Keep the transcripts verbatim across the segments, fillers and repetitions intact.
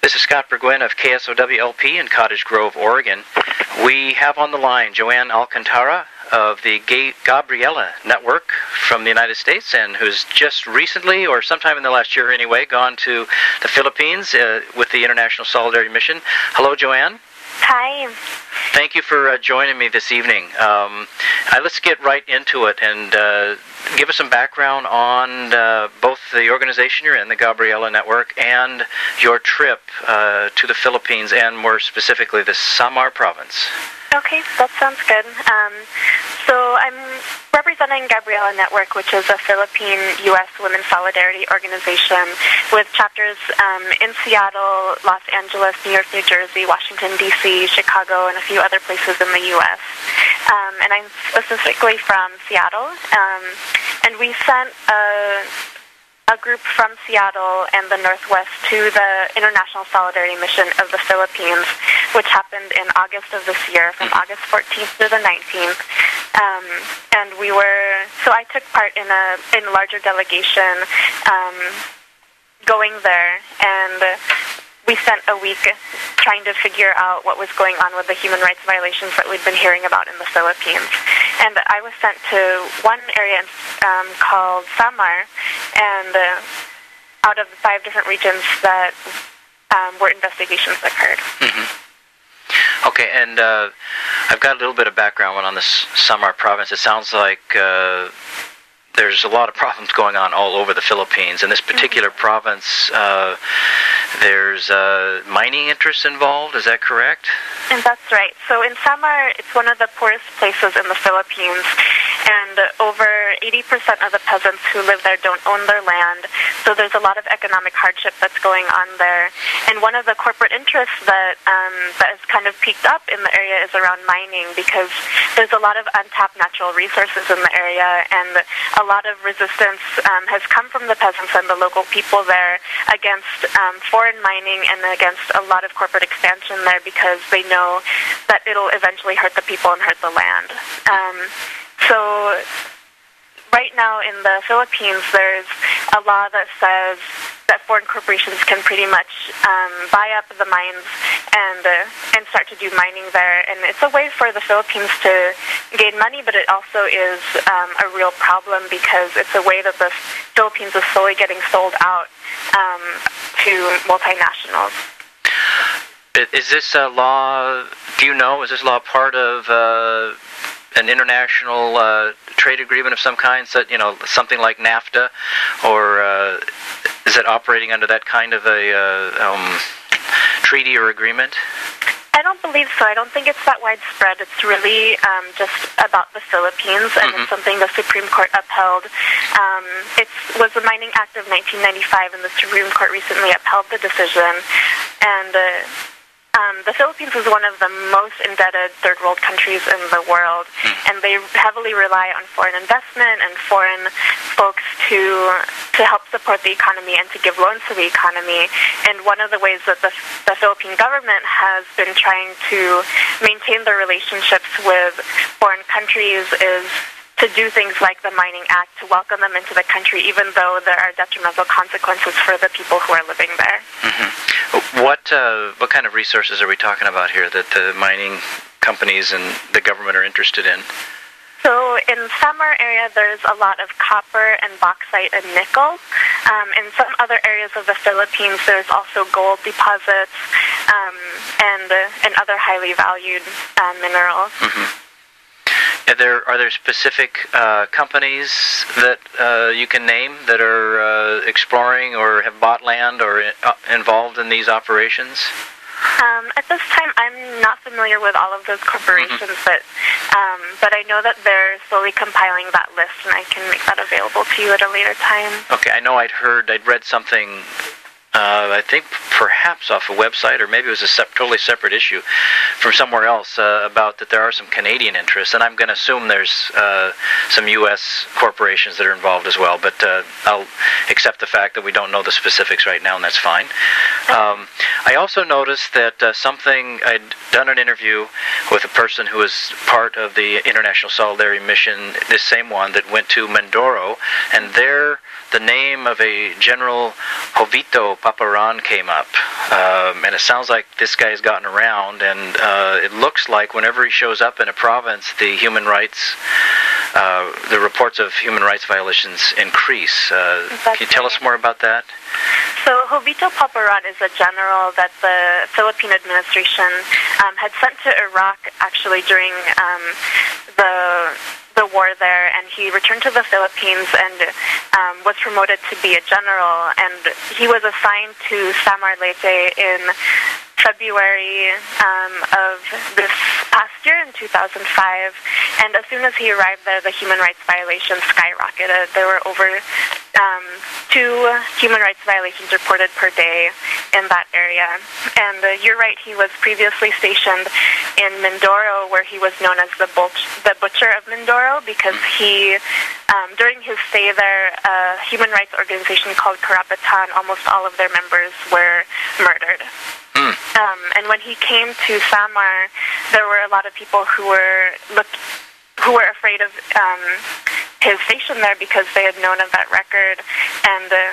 This is Scott Burgwin of K S O W L P in Cottage Grove, Oregon. We have on the line Joanne Alcantara of the Ga- Gabriela Network from the United States, and who's just recently, or sometime in the last year anyway, gone to the Philippines uh, with the International Solidarity Mission. Hello, Joanne. Hi. Thank you for uh, joining me this evening. Um, uh, let's get right into it and uh, give us some background on uh, both the organization you're in, the Gabriela Network, and your trip uh, to the Philippines, and more specifically the Samar province. Okay, that sounds good. Um, so I'm representing Gabriela Network, which is a Philippine-U S Women's Solidarity organization with chapters um, in Seattle, Los Angeles, New York, New Jersey, Washington, D C, Chicago, and a few other places in the U S Um, and I'm specifically from Seattle, um, and we sent a a group from Seattle and the Northwest to the International Solidarity Mission of the Philippines, which happened in August of this year, from August fourteenth to the nineteenth. Um, and we were, so I took part in a in a larger delegation um, going there, and we spent a week trying to figure out what was going on with the human rights violations that we'd been hearing about in the Philippines. And I was sent to one area um, called Samar, and uh, out of the five different regions that um, where investigations occurred. Mm-hmm. Okay, and uh, I've got a little bit of background on this Samar province. It sounds like uh, there's a lot of problems going on all over the Philippines. In this particular mm-hmm. province, uh, there's uh, mining interests involved. Is that correct? And that's right. So in Samar, it's one of the poorest places in the Philippines, and over eighty percent of the peasants who live there don't own their land, so there's a lot of economic hardship that's going on there. And one of the corporate interests that um, that has kind of peaked up in the area is around mining, because there's a lot of untapped natural resources in the area, and a lot of resistance um, has come from the peasants and the local people there against um, foreign mining and against a lot of corporate expansion there, because they know that it'll eventually hurt the people and hurt the land. Um, so right now in the Philippines, there's a law that says that foreign corporations can pretty much um, buy up the mines and uh, and start to do mining there. And it's a way for the Philippines to gain money, but it also is um, a real problem, because it's a way that the Philippines is slowly getting sold out um, to multinationals. Is this a law, do you know, is this law part of uh, an international uh, trade agreement of some kind, so, you know, something like NAFTA, or uh, is it operating under that kind of a uh, um, treaty or agreement? I don't believe so. I don't think it's that widespread. It's really um, just about the Philippines, and mm-hmm. it's something the Supreme Court upheld. Um, it was the Mining Act of nineteen ninety-five, and the Supreme Court recently upheld the decision. And uh, um, the Philippines is one of the most indebted third world countries in the world, mm-hmm. and they heavily rely on foreign investment and foreign folks to to help support the economy and to give loans to the economy. And one of the ways that the, the Philippine government has been trying to maintain their relationships with foreign countries is to do things like the Mining Act, to welcome them into the country, even though there are detrimental consequences for the people who are living there. Mm-hmm. What uh, what kind of resources are we talking about here that the mining companies and the government are interested in? So in the Samar area, there's a lot of copper and bauxite and nickel. Um, in some other areas of the Philippines, there's also gold deposits um, and uh, and other highly valued uh, minerals. Mm-hmm. Are there, are there specific uh, companies that uh, you can name that are uh, exploring or have bought land or uh, involved in these operations? Um, at this time, I'm not familiar with all of those corporations, mm-hmm. but um, but I know that they're slowly compiling that list, and I can make that available to you at a later time. Okay, I know I'd heard, I'd read something, uh, I think perhaps off a website, or maybe it was a sep- totally separate issue from somewhere else, uh, about that there are some Canadian interests, and I'm going to assume there's uh, some U S corporations that are involved as well, but uh, I'll accept the fact that we don't know the specifics right now, and that's fine. Um, I also noticed that uh, something, I'd done an interview with a person who was part of the International Solidarity Mission, this same one that went to Mindoro, and there the name of a General Jovito Paparan came up. Um, and it sounds like this guy has gotten around, and uh, it looks like whenever he shows up in a province, the human rights, uh, the reports of human rights violations increase. Uh, can you tell us more about that? So Jovito Paparan is a general that the Philippine administration um, had sent to Iraq actually during um, the the war there, and he returned to the Philippines and um, was promoted to be a general, and he was assigned to Samar Leyte in February um, of this past year in two thousand five, and as soon as he arrived there, the human rights violations skyrocketed. There were over um, two human rights violations reported per day in that area. And uh, you're right, he was previously stationed in Mindoro, where he was known as the, butch- the Butcher of Mindoro, because he, um, during his stay there, a human rights organization called Karapatan, almost all of their members were murdered. Um, and when he came to Samar, there were a lot of people who were look, who were afraid of um, his station there because they had known of that record, and uh,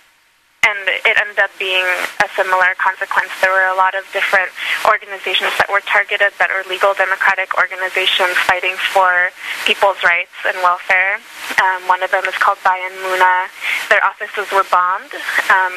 and it ended up being a similar consequence. There were a lot of different organizations that were targeted that are legal democratic organizations fighting for people's rights and welfare. Um, one of them is called Bayan Muna. Their offices were bombed um,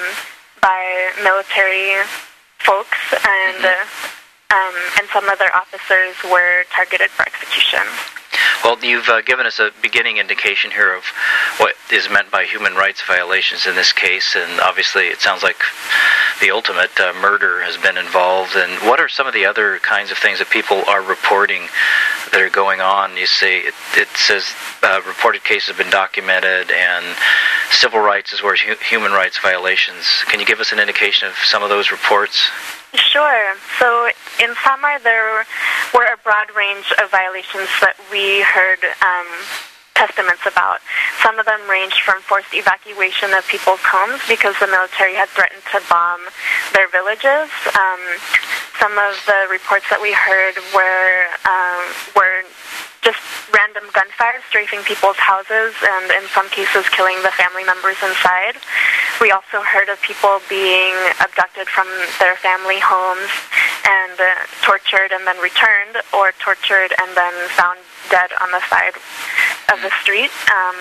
by military folks, and uh, um, and some other officers were targeted for execution. Well, you've uh, given us a beginning indication here of what is meant by human rights violations in this case, and obviously it sounds like the ultimate uh, murder has been involved. And what are some of the other kinds of things that people are reporting that are going on? You say it, it says uh, reported cases have been documented, and civil rights as well as hu- human rights violations. Can you give us an indication of some of those reports? Sure. So in Samar, there were a broad range of violations that we heard um, testaments about. Some of them ranged from forced evacuation of people's homes because the military had threatened to bomb their villages. Um, some of the reports that we heard were um, were just random gunfire strafing people's houses, and in some cases killing the family members inside. We also heard of people being abducted from their family homes and uh, tortured and then returned, or tortured and then found dead on the side of the street. Um,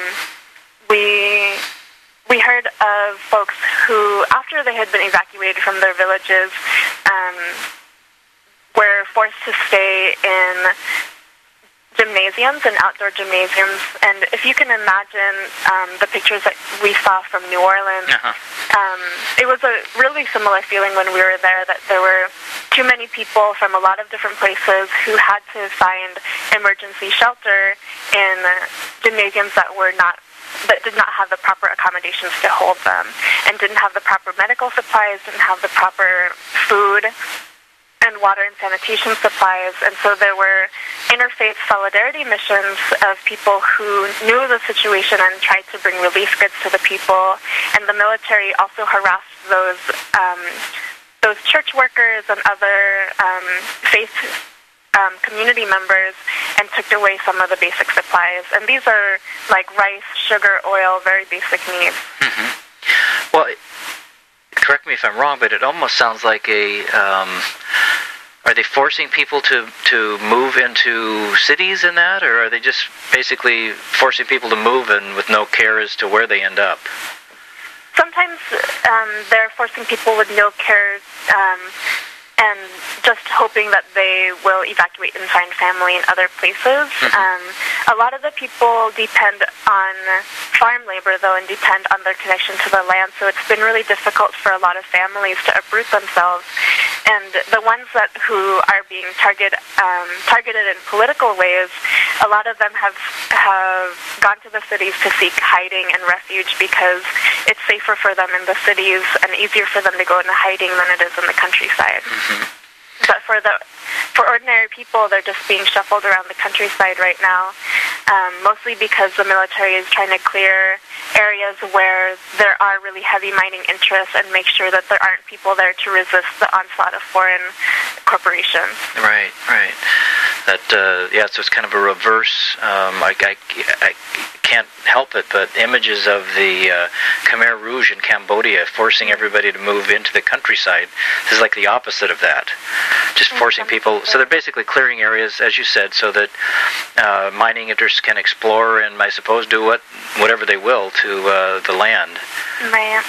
we we heard of folks who, after they had been evacuated from their villages, um, were forced to stay in gymnasiums and outdoor gymnasiums. And if you can imagine um, the pictures that we saw from New Orleans, uh-huh. um, it was a really similar feeling when we were there, that there were too many people from a lot of different places who had to find emergency shelter in gymnasiums that were not that did not have the proper accommodations to hold them, and didn't have the proper medical supplies, didn't have the proper food and water and sanitation supplies. And so there were interfaith solidarity missions of people who knew the situation and tried to bring relief goods to the people. And the military also harassed those um, those church workers and other um, faith um, community members, and took away some of the basic supplies. And these are like rice, sugar, oil, very basic needs. Mm-hmm. Well, correct me if I'm wrong, but it almost sounds like a... Um, are they forcing people to, to move into cities in that, or are they just basically forcing people to move and with no care as to where they end up? Sometimes um, they're forcing people with no care um, and just hoping that they will evacuate and find family in other places. Mm-hmm. Um, a lot of the people depend on farm labor, though, and depend on their connection to the land, so it's been really difficult for a lot of families to uproot themselves. And the ones that who are being target, um, targeted in political ways, a lot of them have have gone to the cities to seek hiding and refuge because it's safer for them in the cities and easier for them to go into hiding than it is in the countryside. Mm-hmm. But for the for ordinary people, they're just being shuffled around the countryside right now, um, mostly because the military is trying to clear areas where there are really heavy mining interests and make sure that there aren't people there to resist the onslaught of foreign corporations. Right, right. That uh, yeah, so it's kind of a reverse. Um, I, I, I can't help it, but images of the uh, Khmer Rouge in Cambodia forcing everybody to move into the countryside. This is like the opposite of that. Just forcing people. So they're basically clearing areas, as you said, so that uh, mining interests can explore and, I suppose, do what whatever they will to uh, the land. Right.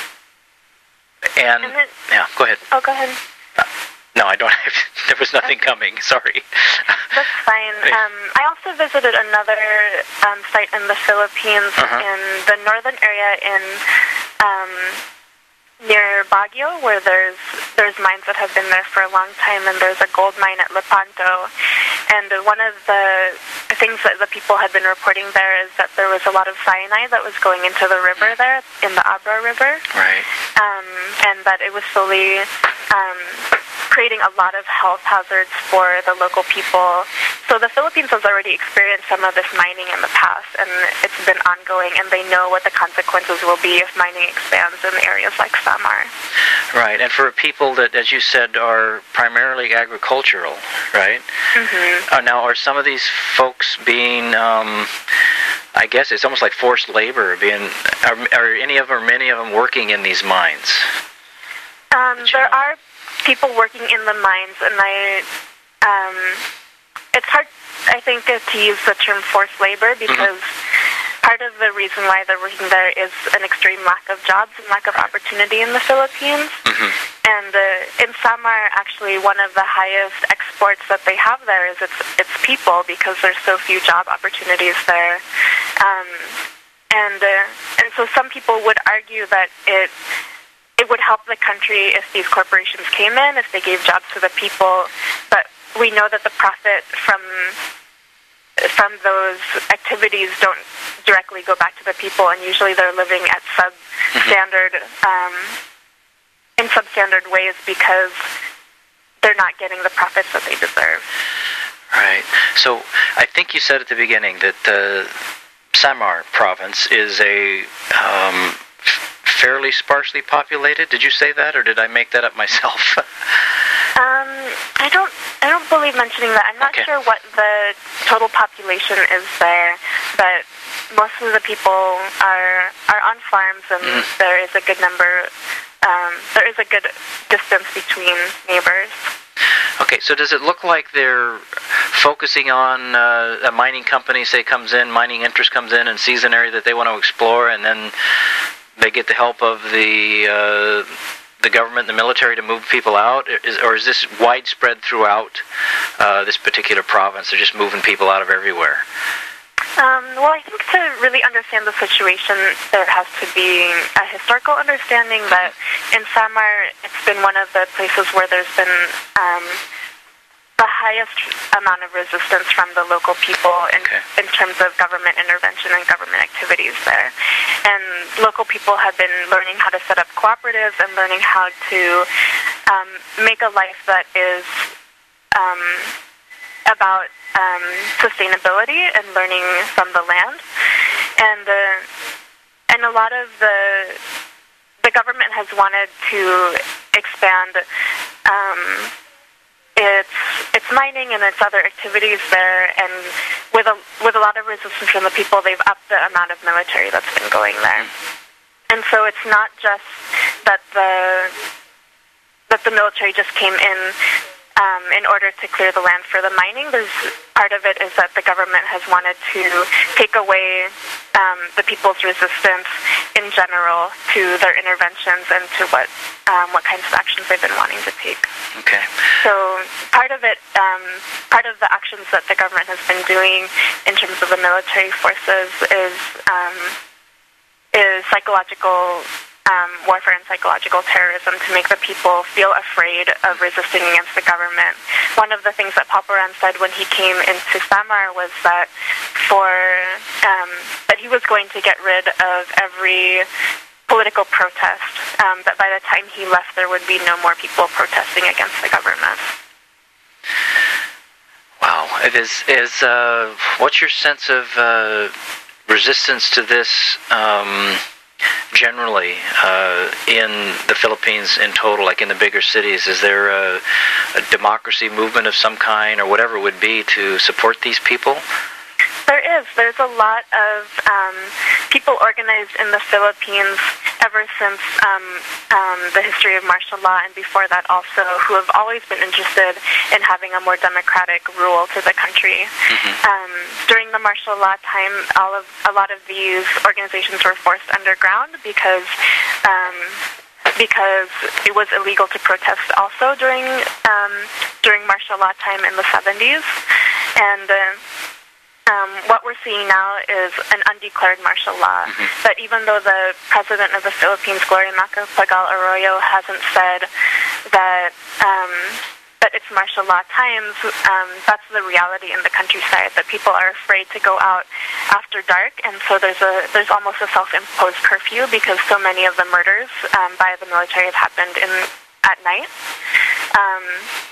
And, and then, yeah, go ahead. Oh, go ahead. Uh, no, I don't have, there was nothing okay. coming, sorry. That's fine. Um, I also visited another um, site in the Philippines, uh-huh. in the northern area in um, near Baguio, where there's there's mines that have been there for a long time, and there's a gold mine at Lepanto. And one of the things that the people had been reporting there is that there was a lot of cyanide that was going into the river there, in the Abra River. Right. Um, and that it was slowly um, creating a lot of health hazards for the local people. So the Philippines has already experienced some of this mining in the past, and it's been ongoing, and they know what the consequences will be if mining expands in areas like Samar. Right, and for people that, as you said, are primarily agricultural, right? Mm-hmm. Uh, now, are some of these folks being, um, I guess it's almost like forced labor, being, are, are any of them or many of them working in these mines? Um, there know? are people working in the mines, and I, um, it's hard, I think, to use the term forced labor, because mm-hmm. part of the reason why they're working there is an extreme lack of jobs and lack of opportunity in the Philippines. Mm-hmm. And uh, in Samar, actually, one of the highest exports that they have there is its, its people, because there's so few job opportunities there. Um, and uh, and so some people would argue that it it would help the country if these corporations came in, if they gave jobs to the people. But we know that the profit from from those activities don't directly go back to the people, and usually they're living at substandard, um, in substandard ways, because they're not getting the profits that they deserve. Right. So I think you said at the beginning that the Samar province is a um, fairly sparsely populated. Did you say that, or did I make that up myself? um, I don't. I don't believe mentioning that. I'm not okay. sure what the total population is there, but most of the people are are on farms, and mm. there is a good number. Um, there is a good distance between neighbors. Okay, so does it look like they're focusing on uh, a mining company, say, comes in, mining interest comes in and sees an area that they want to explore, and then they get the help of the uh, the government, the military, to move people out? Is, or is this widespread throughout uh, this particular province? They're just moving people out of everywhere? Um, well, I think to really understand the situation, there has to be a historical understanding that in Samar, it's been one of the places where there's been um, the highest amount of resistance from the local people in, okay. in terms of government intervention and government activities there. And local people have been learning how to set up cooperatives and learning how to um, make a life that is um, about um, sustainability and learning from the land. And uh, and a lot of the the government has wanted to expand um, its its mining and its other activities there, and with a with a lot of resistance from the people, they've upped the amount of military that's been going there. And so it's not just that the that the military just came in um, in order to clear the land for the mining. There's part of it is that the government has wanted to take away um, the people's resistance in general to their interventions and to what um, what kinds of actions they've been wanting to take. Okay. So part of it, um, part of the actions that the government has been doing in terms of the military forces is um, is psychological um, warfare and psychological terrorism to make the people feel afraid of resisting against the government. One of the things that Paparan said when he came into Samar was that for um, that he was going to get rid of every political protest, um, that by the time he left there would be no more people protesting against the government. Wow. It is, is uh, what's your sense of uh, resistance to this um, generally uh, in the Philippines in total, like in the bigger cities? Is there a, a democracy movement of some kind or whatever it would be to support these people? There is. There's a lot of um, people organized in the Philippines ever since um, um, the history of martial law, and before that also, who have always been interested in having a more democratic rule to the country. Mm-hmm. Um, during the martial law time, all of a lot of these organizations were forced underground because um, because it was illegal to protest also during um, during martial law time in the seventies, and uh, Um, what we're seeing now is an undeclared martial law. Mm-hmm. But even though the president of the Philippines, Gloria Macapagal Arroyo, hasn't said that um, that it's martial law times, um, that's the reality in the countryside. That people are afraid to go out after dark, and so there's a there's almost a self-imposed curfew because so many of the murders um, by the military have happened in at night. Um,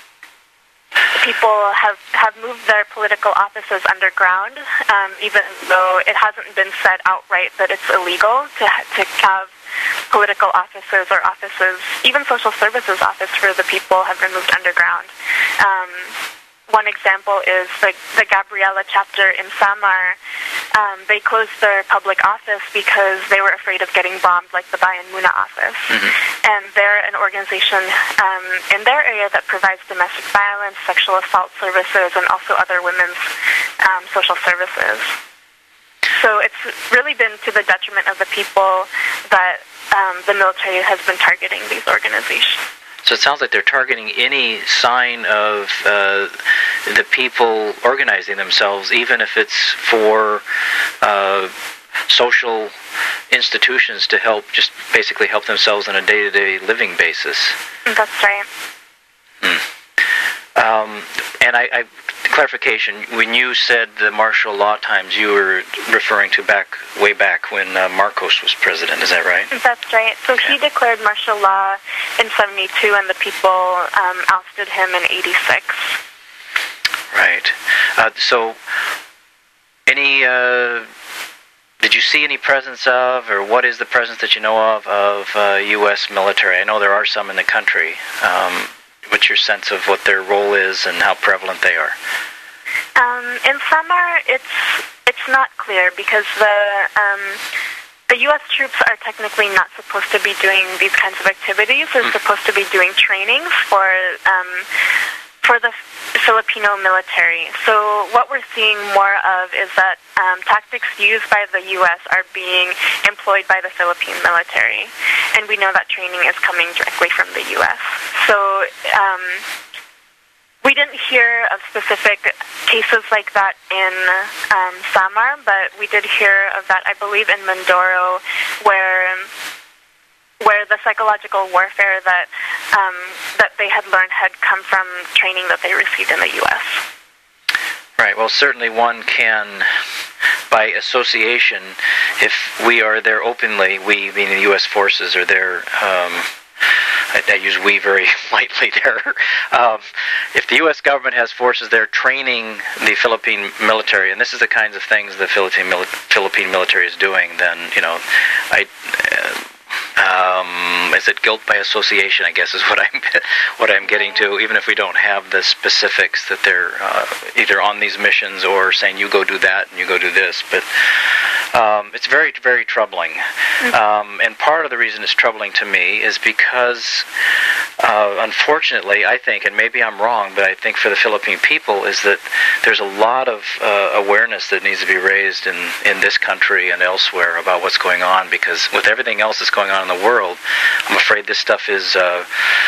People have, have moved their political offices underground, um, even though it hasn't been said outright that it's illegal to to have political offices or offices, even social services office for the people have been moved underground. Um, one example is the, the Gabriela chapter in Samar. Um, they closed their public office because they were afraid of getting bombed like the Bayan Muna office. Mm-hmm. And they're an organization um, in their area that provides domestic violence, sexual assault services, and also other women's um, social services. So it's really been to the detriment of the people that um, the military has been targeting these organizations. So it sounds like they're targeting any sign of uh, the people organizing themselves, even if it's for uh, social institutions to help, just basically help themselves on a day-to-day living basis. That's right. Hmm. Um, and I, I, clarification, when you said the martial law times, you were referring to back, way back when uh, Marcos was president, is that right? That's right. So okay. He declared martial law in seventy-two, and the people um, ousted him in eighty-six. Right. Uh, so, any, uh, did you see any presence of, or what is the presence that you know of, of uh, U S military? I know there are some in the country. Um, What's your sense of what their role is and how prevalent they are? Um, in Samar, it's it's not clear because the um, the U S troops are technically not supposed to be doing these kinds of activities. They're mm. supposed to be doing trainings for um, for the Filipino military. So what we're seeing more of is that um, tactics used by the U S are being employed by the Philippine military, and we know that training is coming directly from the U S. So um, we didn't hear of specific cases like that in um, Samar, but we did hear of that, I believe, in Mindoro, where where the psychological warfare that um, that they had learned had come from training that they received in the U S. Right. Well, certainly one can, by association, if we are there openly, we, meaning the U S forces, are there. Um, I, I use we very lightly there. Um, if the U S government has forces there training the Philippine military, and this is the kinds of things the Philippine mili- Philippine military is doing, then you know, I. Uh, Um, is it guilt by association, I guess, is what I'm what I'm getting to, even if we don't have the specifics that they're uh, either on these missions or saying you go do that and you go do this. But um, it's very, very troubling. Um, and part of the reason it's troubling to me is because, uh, unfortunately, I think, and maybe I'm wrong, but I think for the Philippine people is that there's a lot of uh, awareness that needs to be raised in, in this country and elsewhere about what's going on, because with everything else that's going on in the world, I'm afraid this stuff is, uh,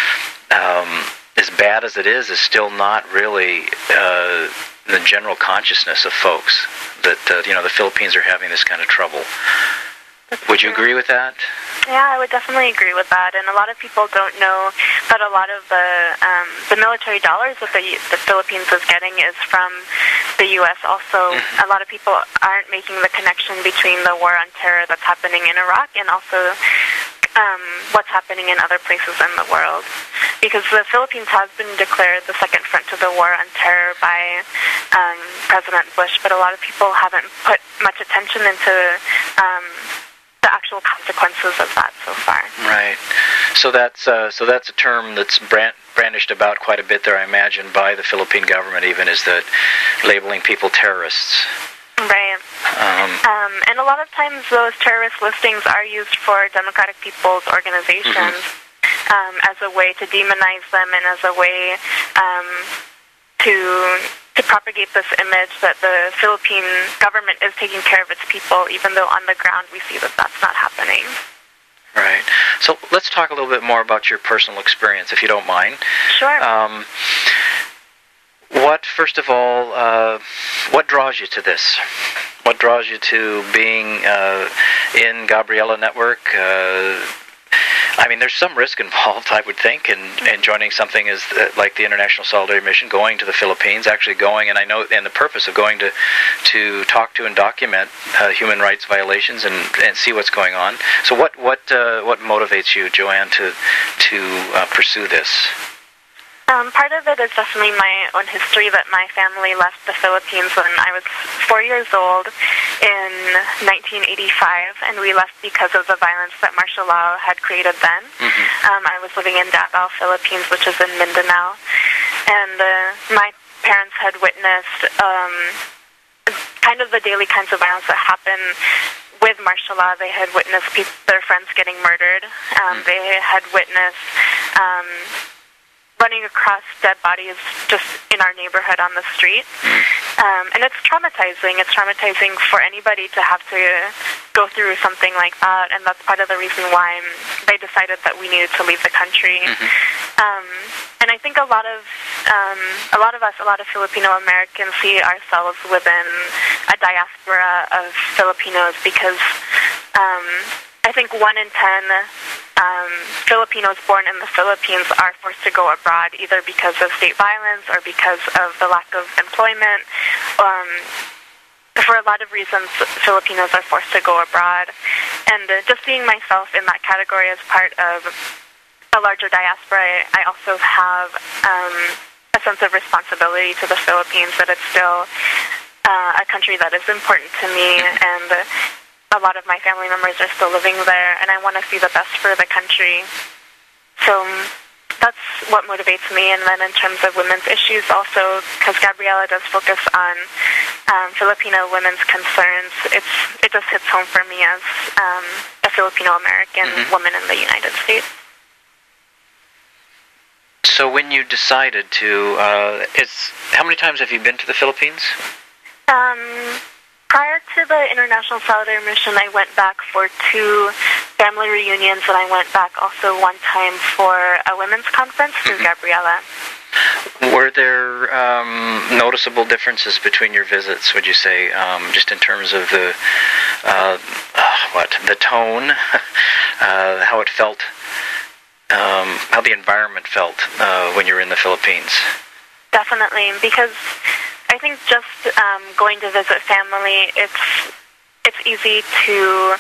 um, as bad as it is, is still not really uh, the general consciousness of folks that, uh, you know, the Philippines are having this kind of trouble. That's Would true. you agree with that? Yeah, I would definitely agree with that. And a lot of people don't know that a lot of the um, the military dollars that the, the Philippines is getting is from the U S also. Mm-hmm. A lot of people aren't making the connection between the war on terror that's happening in Iraq and also um, what's happening in other places in the world. Because the Philippines has been declared the second front to the war on terror by um, President Bush, but a lot of people haven't put much attention into um, the actual consequences of that so far. Right. So that's uh, so that's a term that's brand, brandished about quite a bit there, I imagine, by the Philippine government even, is that labeling people terrorists. Right. Um, um, and a lot of times those terrorist listings are used for Democratic People's Organizations mm-hmm. um, as a way to demonize them and as a way um, to to propagate this image that the Philippine government is taking care of its people, even though on the ground we see that that's not happening. Right. So let's talk a little bit more about your personal experience, if you don't mind. Sure. Um, what, first of all, uh, what draws you to this? What draws you to being uh, in Gabriela Network? Uh, I mean, there's some risk involved, I would think, in, in joining something as uh, like the International Solidarity Mission, going to the Philippines, actually going, and I know, and the purpose of going to to talk to and document uh, human rights violations and, and see what's going on. So, what what uh, what motivates you, Joanne, to to uh, pursue this? Um, part of it is definitely my own history, that my family left the Philippines when I was four years old in nineteen eighty-five, and we left because of the violence that martial law had created then. Mm-hmm. Um, I was living in Davao, Philippines, which is in Mindanao, and uh, my parents had witnessed um, kind of the daily kinds of violence that happen with martial law. They had witnessed people, their friends getting murdered. Um, mm-hmm. They had witnessed Um, running across dead bodies just in our neighborhood on the street. Um, and it's traumatizing. It's traumatizing for anybody to have to go through something like that, and that's part of the reason why they decided that we needed to leave the country. Mm-hmm. Um, and I think a lot of um, a lot of us, a lot of Filipino Americans see ourselves within a diaspora of Filipinos because um, I think one in ten Um, Filipinos born in the Philippines are forced to go abroad, either because of state violence or because of the lack of employment. Um, for a lot of reasons, Filipinos are forced to go abroad. And uh, just seeing myself in that category as part of a larger diaspora, I also have um, a sense of responsibility to the Philippines, that it's still uh, a country that is important to me, and uh, a lot of my family members are still living there, and I want to see the best for the country. So that's what motivates me. And then in terms of women's issues also, because Gabriela does focus on um, Filipino women's concerns, it's it just hits home for me as um, a Filipino-American mm-hmm. woman in the United States. So when you decided to, uh, it's, how many times have you been to the Philippines? Um... Prior to the International Solidarity Mission, I went back for two family reunions, and I went back also one time for a women's conference through mm-hmm. Gabriela. Were there um, noticeable differences between your visits, would you say, um, just in terms of the, uh, uh, what, the tone, uh, how it felt, um, how the environment felt uh, when you were in the Philippines? Definitely, because I think just um, going to visit family, it's it's easy to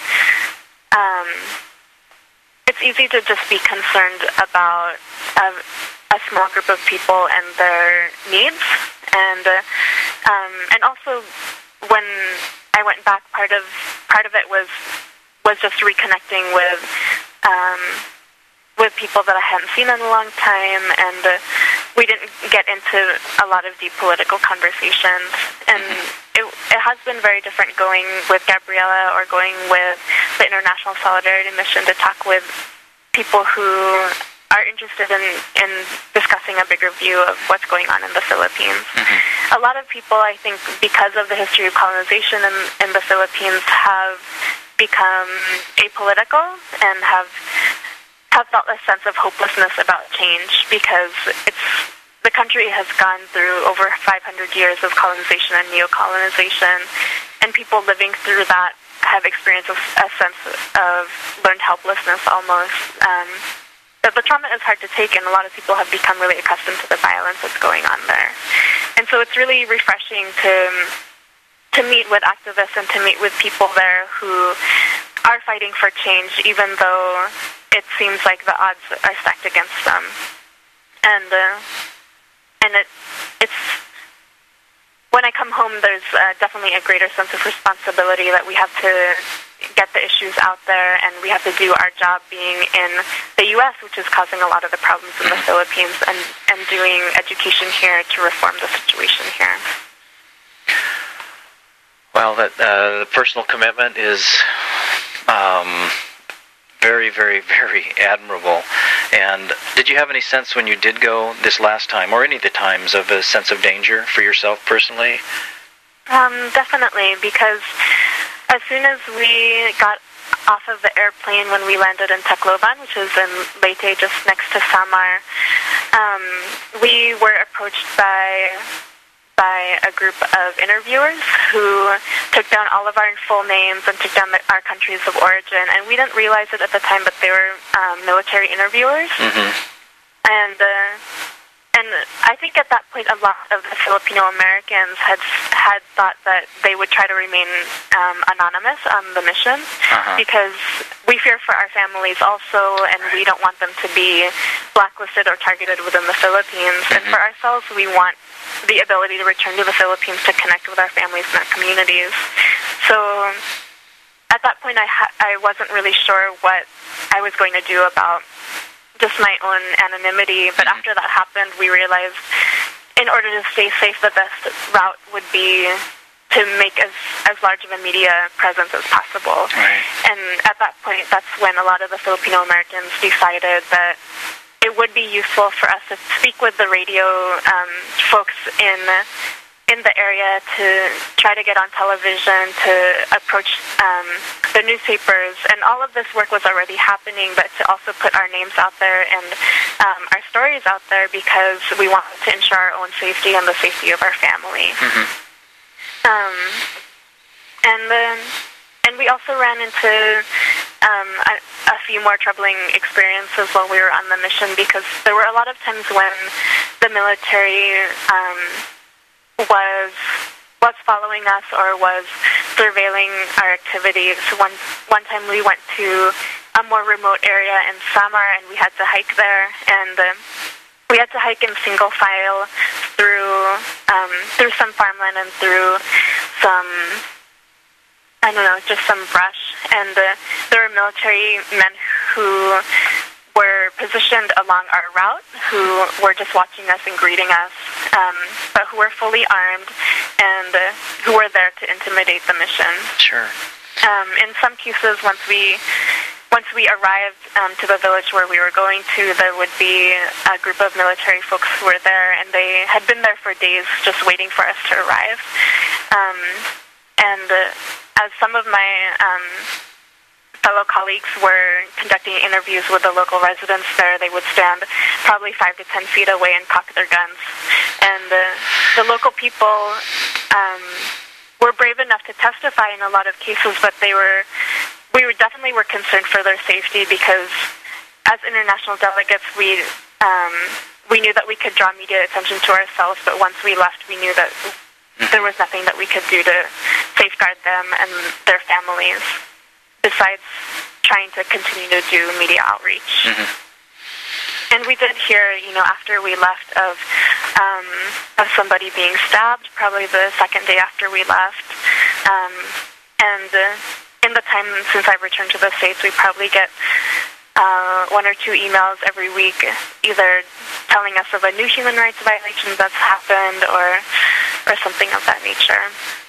um, it's easy to just be concerned about a, a small group of people and their needs, and uh, um, and also when I went back, part of part of it was was just reconnecting with um, with people that I hadn't seen in a long time, and uh, we didn't get into a lot of deep political conversations. And it, it has been very different going with Gabriela or going with the International Solidarity Mission to talk with people who are interested in, in discussing a bigger view of what's going on in the Philippines. Mm-hmm. A lot of people, I think, because of the history of colonization in, in the Philippines, have become apolitical and have have felt a sense of hopelessness about change, because it's the country has gone through over five hundred years of colonization and neo-colonization, and people living through that have experienced a, a sense of learned helplessness almost. Um, but the trauma is hard to take, and a lot of people have become really accustomed to the violence that's going on there. And so it's really refreshing to to meet with activists and to meet with people there who are fighting for change, even though it seems like the odds are stacked against them. And uh, and it it's when I come home, there's uh, definitely a greater sense of responsibility that we have to get the issues out there, and we have to do our job being in the U S, which is causing a lot of the problems in the Philippines, and, and doing education here to reform the situation here. Well, that uh, the personal commitment is um, very, very, very admirable. And did you have any sense when you did go this last time, or any of the times, of a sense of danger for yourself personally? Um, definitely, because as soon as we got off of the airplane when we landed in Tacloban, which is in Leyte, just next to Samar, um, we were approached by by a group of interviewers who took down all of our full names and took down the, our countries of origin. And we didn't realize it at the time, but they were um, military interviewers. Mm-hmm. And uh, and I think at that point, a lot of the Filipino Americans had had thought that they would try to remain um, anonymous on the mission, uh-huh. because we fear for our families also, and we don't want them to be blacklisted or targeted within the Philippines. Mm-hmm. And for ourselves, we want the ability to return to the Philippines to connect with our families and our communities. So at that point, I ha- I wasn't really sure what I was going to do about just my own anonymity. But after that happened, we realized in order to stay safe, the best route would be to make as, as large of a media presence as possible. Right. And at that point, that's when a lot of the Filipino Americans decided that it would be useful for us to speak with the radio um, folks in in the area, to try to get on television, to approach um, the newspapers. And all of this work was already happening, but to also put our names out there and um, our stories out there, because we wanted to ensure our own safety and the safety of our family. Mm-hmm. Um, and then, and we also ran into um, a, a few more troubling experiences while we were on the mission, because there were a lot of times when the military um, was was following us or was surveilling our activities. One one time we went to a more remote area in Samar, and we had to hike there, and uh, we had to hike in single file through um, through some farmland and through some, I don't know, just some brush. And uh, there were military men who were positioned along our route, who were just watching us and greeting us, um, but who were fully armed and uh, who were there to intimidate the mission. Sure. Um, in some cases, once we once we arrived um, to the village where we were going to, there would be a group of military folks who were there, and they had been there for days just waiting for us to arrive. Um, and uh, as some of my um, fellow colleagues were conducting interviews with the local residents there, they would stand probably five to ten feet away and cock their guns. And uh, the local people um, were brave enough to testify in a lot of cases, but they were, we were definitely were concerned for their safety, because as international delegates, we um, we knew that we could draw media attention to ourselves, but once we left, we knew that there was nothing that we could do to safeguard them and their families, besides trying to continue to do media outreach. Mm-hmm. And we did hear, you know, after we left, of um, of somebody being stabbed, probably the second day after we left. Um, and uh, in the time since I've returned to the States, we probably get uh, one or two emails every week, either telling us of a new human rights violation that's happened, or or something of that nature.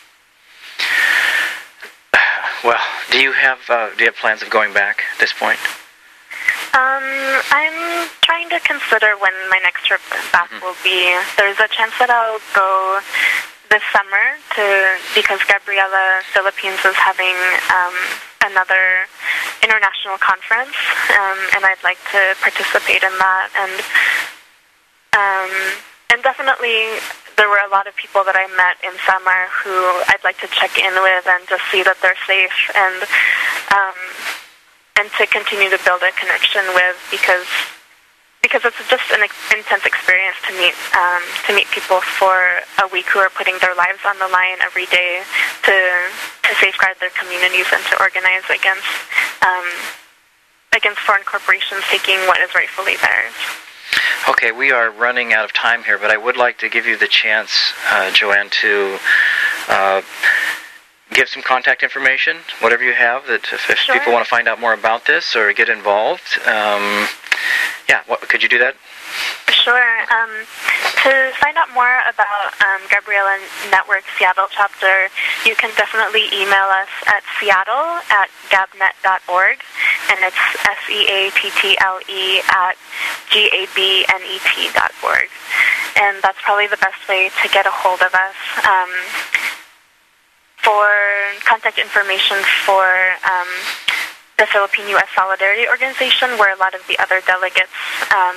Well, do you have uh, do you have plans of going back at this point? Um, I'm trying to consider when my next trip back mm-hmm. will be. There's a chance that I'll go this summer, to because Gabriela Philippines is having um, another international conference, um, and I'd like to participate in that. And um, and definitely, there were a lot of people that I met in Samar who I'd like to check in with and just see that they're safe, and um, and to continue to build a connection with, because because it's just an ex- intense experience to meet um, to meet people for a week who are putting their lives on the line every day to to safeguard their communities and to organize against um, against foreign corporations taking what is rightfully theirs. Okay, we are running out of time here, but I would like to give you the chance, uh, Joanne, to uh, give some contact information, whatever you have, that if, if sure. people want to find out more about this or get involved. Um, yeah, what, could you do that? Sure. Um, to find out more about um, Gabriella Network Seattle chapter, you can definitely email us at seattle at gabnet dot org, and it's S E A T T L E at G A B N E T dot org. And that's probably the best way to get a hold of us. Um, for contact information for um, the Philippine-U S Solidarity Organization, where a lot of the other delegates um,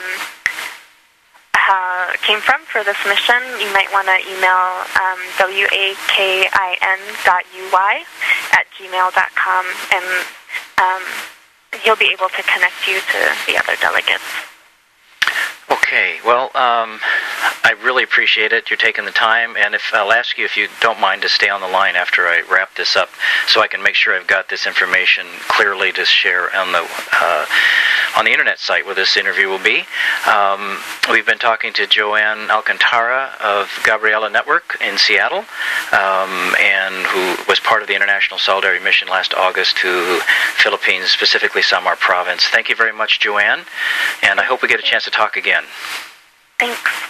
Uh, came from for this mission, you might want to email um, wakin dot u y at gmail dot com, and um, he'll be able to connect you to the other delegates. Okay, well, um, I really appreciate it. You're taking the time, and if I'll ask you if you don't mind to stay on the line after I wrap this up, so I can make sure I've got this information clearly to share on the uh, on the internet site where this interview will be. Um, we've been talking to Joanne Alcantara of Gabriella Network in Seattle, um, and who was part of the International Solidarity Mission last August to Philippines, specifically Samar Province. Thank you very much, Joanne, and I hope we get a chance to talk again. Thanks.